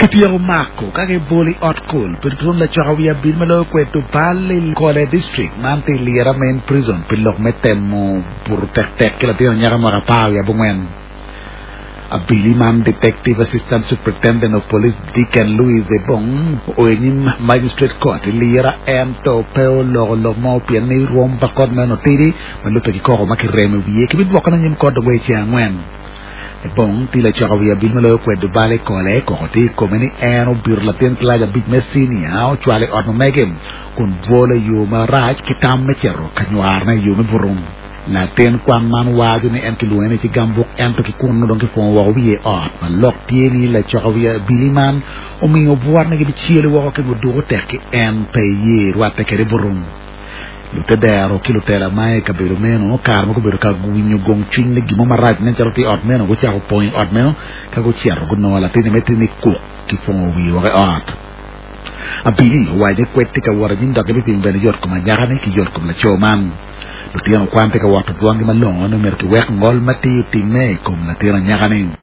Kitiyo Marco, kage boli otkul, pertun la chawia bil malo kwetu pali Kole district, manti lira main prison, pilok metemo pur tek kila tiyo nyara marapaw ya bungwen. Abili man detective assistant superintendent of police Deacon Louis Zebong, oenim magistrate court, lira ento peo lo mo pian ni ruom bakod menotiri, maluto ki koko makireme wiye, kibit wakana nyim kodo we chia ngwen. Bong tila chawia bil malo kwetu bale Kole, kokoti komeni eno birlatin tlaja big messini, au chwale orno megem, kun vole yuma raj kitam mechero, kanywarna yuma burung. Na ten kwan man wajo ni en kiluene ci gambuk ento ki kun don ki fon wa wiye ot ma lok tieni la chawia biliman o mi o voir na gi ciele wa ko go do tek en paye wate kere burum lu te dero ki lu tela mai ka biru meno kar mo ko biru ka gunyu gong chin gi mo maraj ne charoti ot meno go chaw point ot meno ka go chiaro go no la tini metri ni ku ki fon wi wa ot abili wa de kwetti ka wara min da ga bi ben jot ko ma jaxane ki jot ko la choman Lutiano kwante ka watu tuangi malongo no merki wek ngol mati utime kum na tira nyakaning.